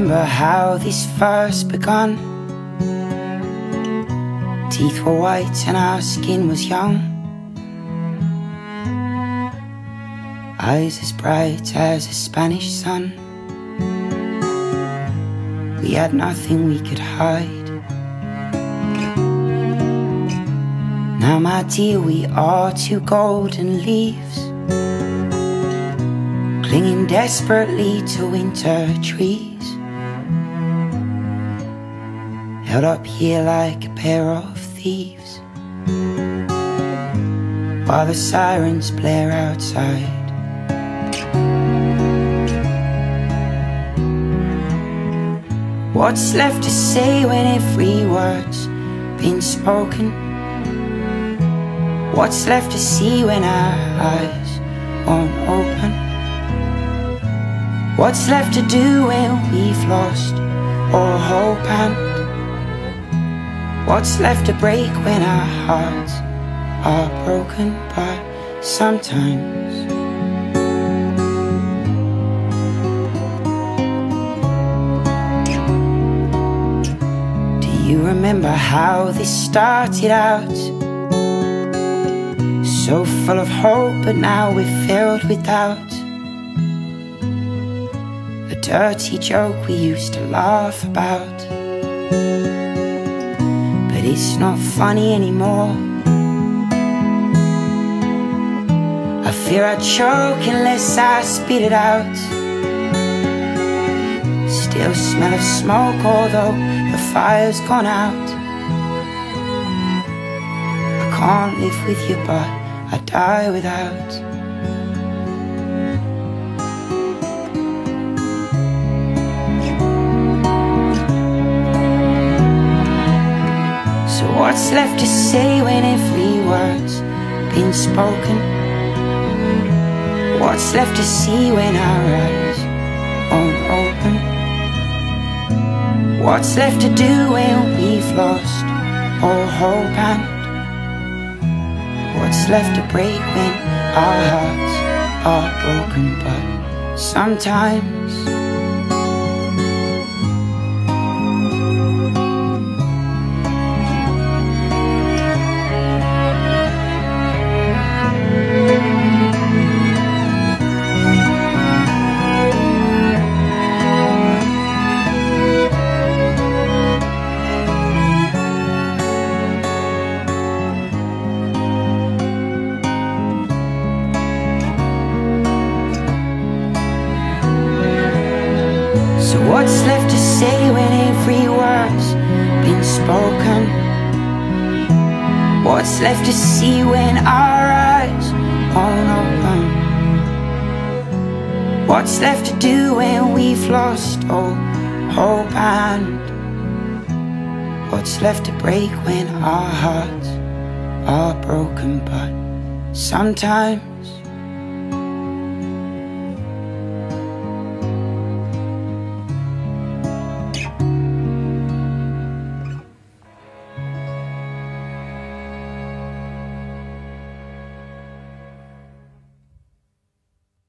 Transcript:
remember how this first begun? Teeth were white and our skin was young, eyes as bright as a Spanish sun. We had nothing we could hide. Now my dear, we are two golden leaves, clinging desperately to winter trees, held up here like a pair of thieves, while the sirens blare outside. What's left to say when every word's been spoken? What's left to see when our eyes won't open? What's left to do when we've lost all hope? And what's left to break when our hearts are broken? But sometimes do you remember how this started out? So full of hope, but now we're filled with doubt. A dirty joke we used to laugh about, but it's not funny anymore. I fear I choke unless I spit it out. Still smell of smoke, although the fire's gone out. I can't live with you, but I die without. So what's left to say when every word's been spoken? What's left to see when our eyes won't open? What's left to do when we've lost all hope? And what's left to break when our hearts are broken? But sometimes what's left to say when every word's been spoken? What's left to see when our eyes won't open? What's left to do when we've lost all hope? And what's left to break when our hearts are broken? But sometimes